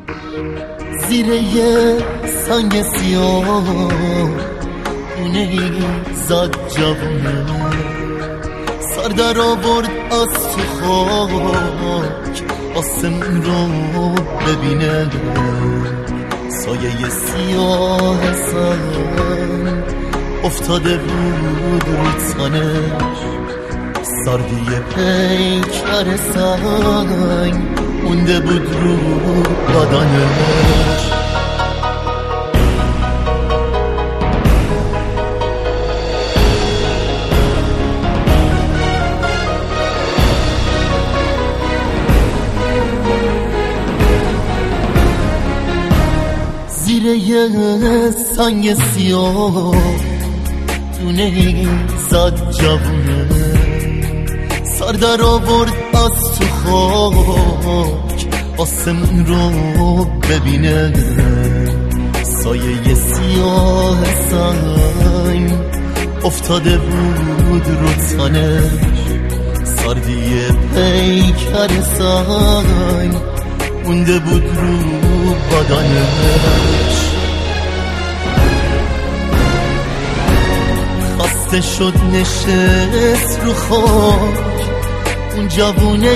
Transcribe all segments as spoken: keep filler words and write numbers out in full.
زیر یه سنگ سیاه اونه ای زد جوونه، سر در آورد از تو خاک آسمون رو ببینه، سایه سیاه سنگ افتاده بود رو تنش، سردی پیکر سنگ مونده بود رو بدنش. زیر یه سنگ سیاه دونه ای زد جوونه، سر در آورد از تو خاک آسمون رو ببینه، سایه سیاه سنگ افتاده بود رو تنش، سردی پیکر سنگ مونده بود رو بدنش. خسته شد نشست رو خاک اون جوونه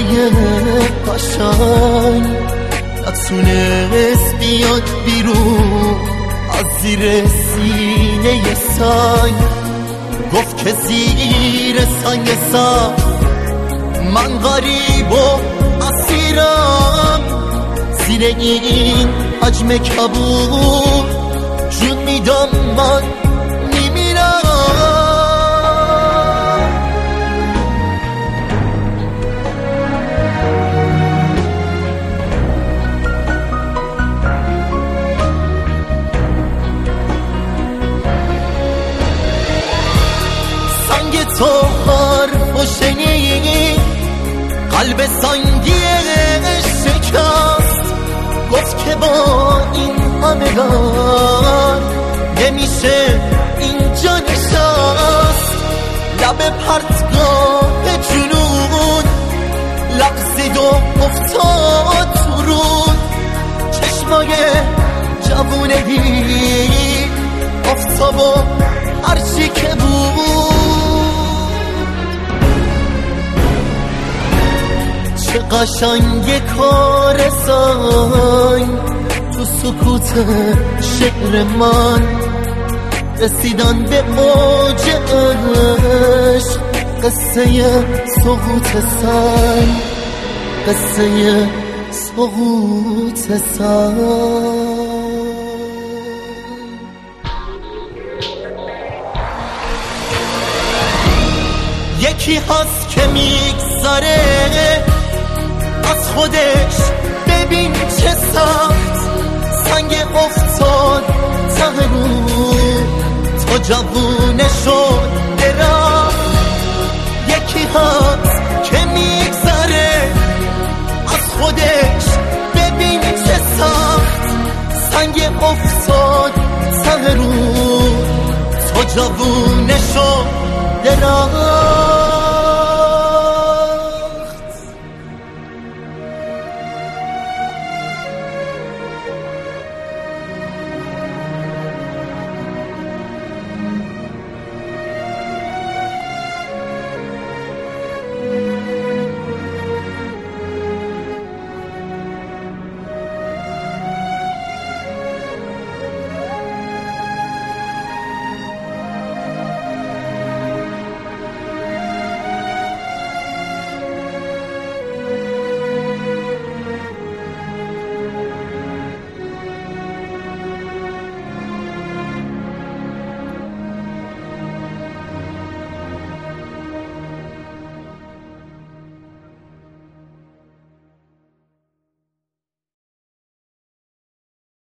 قشنگ، نتونست بیاد بیرون از زیر سینه سنگ، گفت که زیر سنگ سنگ من غریب و اسیرم، زیر این حجم کبود جون میدم من میمیرم. سنگ تو حرف و شنید قلب سنگی شکست، گفت که با این همه گرد نمیشه اینجا نشست، لب پرتگاه جنون لغزید و افتاد تو رود، چشمای جوونگی آفتاب و هرچی که بود. چه قشنگ کار سنگ تو سکوت شعر من، رسیدن به اوج عشق، قصه سقوط سنگ، قصه سقوط سنگ. یکی هست که میگذره از خودش، ببین چه سخت سنگ افتاد ته رو تا جوونه شد درخت. یکی هست که میگذره از خودش، ببین چه سخت سنگ افتاد ته رو تا جوونه شد درخت.